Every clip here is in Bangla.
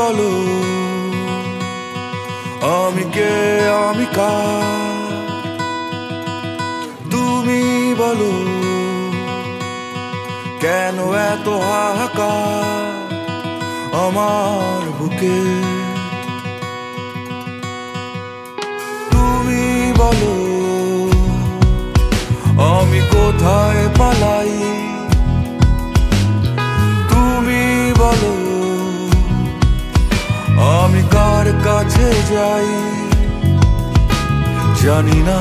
বলো আমি কে আমি কার? তুমি বলো কেন এত হাহাকার আমার বুকে? তুমি বলো আমি কোথায় পালাই? তুমি বলো আমি কার কাছে যাই? জানি না,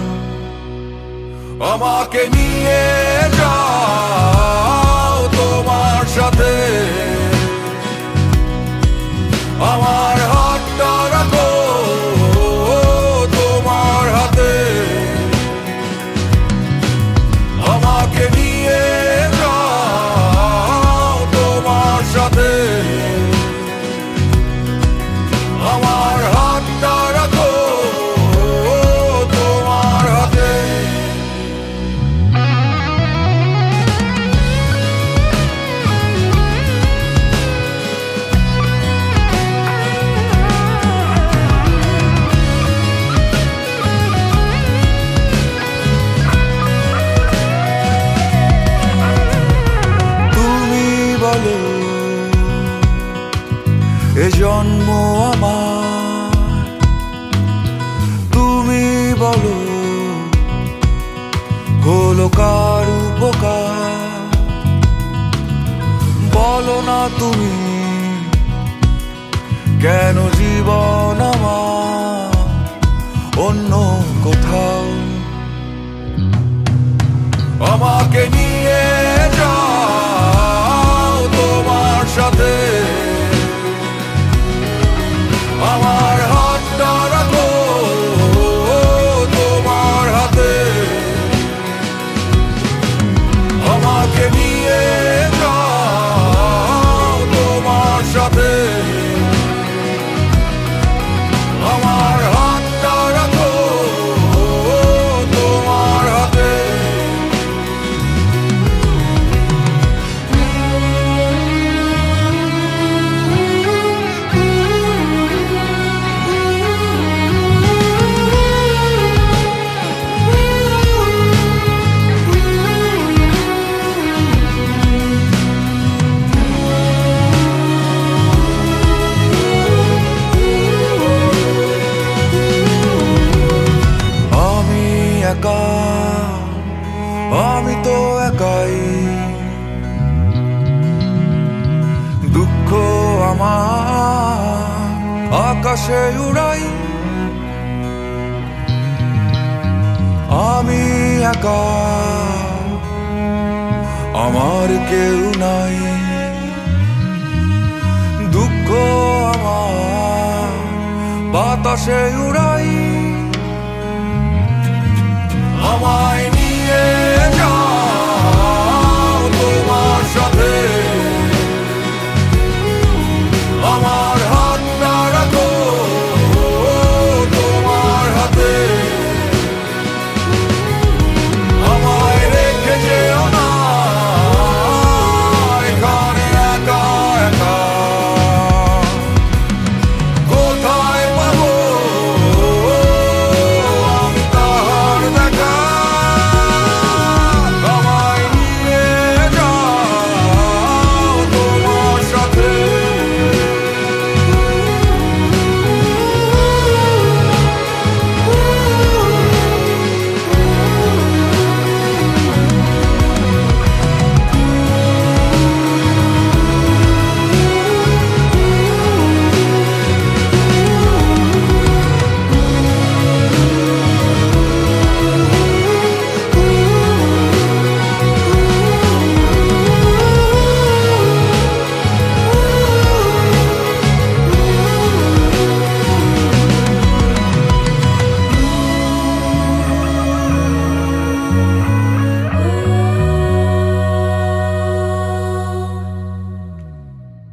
আমাকে নিয়ে যাও তোমার সাথে, আমার হাতটা রাখো তোমার হাতে, আমাকে নিয়ে যাও তোমার সাথে, আমার হাতটা রাখো তোমার হাতে। তুমি বলো এ জন্ম আমার, তুমি বলো হলো কার উপকার? বলো না তুমি কেন জীবন আমার অন্য কোথাও? আমাকে নিয়ে যাও তোমার সাথে, আমার হাতটা রাখো তোমার হাতে, আমাকে নিয়ে যাও তোমার সাথে, আমার হাতটা রাখো তোমার হাতে। আমি তো একাই, দুঃখ আমার আকাশে উড়াই, আমি একা আমার কেউ নাই, দুঃখ আমার বাতাসে উড়াই।